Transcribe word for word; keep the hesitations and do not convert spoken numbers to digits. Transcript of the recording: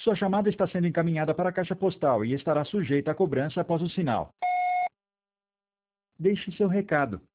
Sua chamada está sendo encaminhada para a caixa postal e estará sujeita à cobrança após o sinal. Deixe seu recado.